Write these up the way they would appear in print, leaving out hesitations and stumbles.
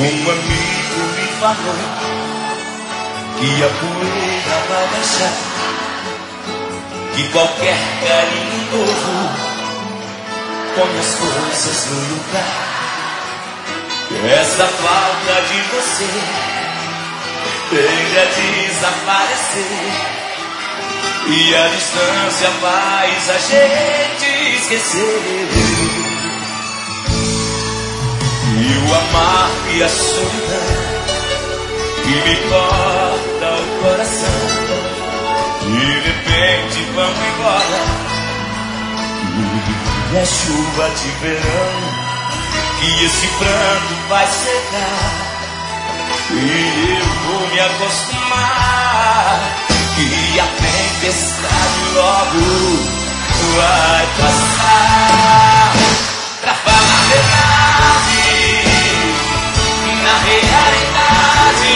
Um amigo me falou que a poeira vai baixar, que qualquer carinho novo põe as coisas no lugar. Essa falta de você tende a desaparecer, e a distância faz a gente esquecer. E o amargo e a solidão que me corta o coração, de repente vão embora. E é chuva de verão, que esse pranto vai secar, e eu vou me acostumar, que a tempestade logo vai passar. Pra falar a verdade, na realidade,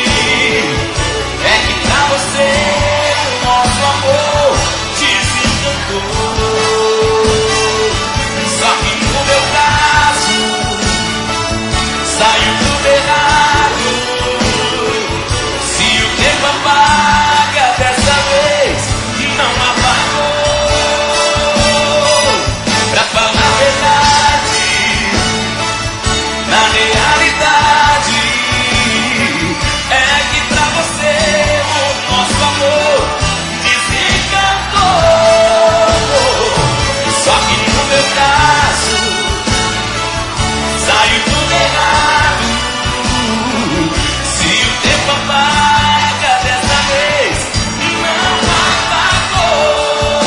é que pra você o nosso amor desencantou. Só que no meu caso saiu tudo errado. Se o tempo apaga, dessa vez não apagou. Pra falar a verdade, na realidade, é que pra você o nosso amor desencantou. Só que no meu caso saiu tudo errado. Se o tempo apaga, dessa vez não apagou.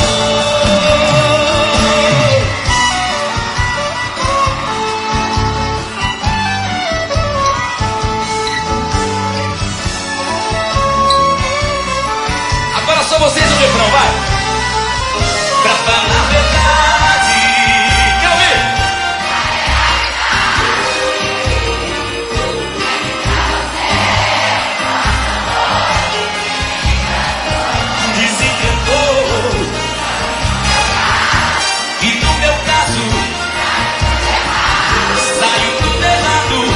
Agora só vocês no refrão, vai! Pra falar a verdade, quer ouvir? Desencantou. E no meu caso saiu tudo errado.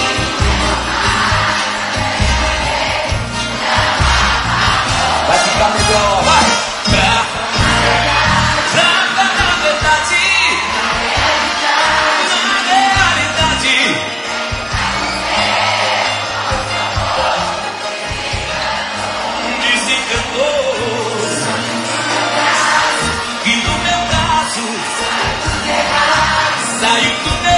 Vai ficar melhor, vai! Pra falar a verdade, na realidade, desencantou. E no meu caso saiu tudo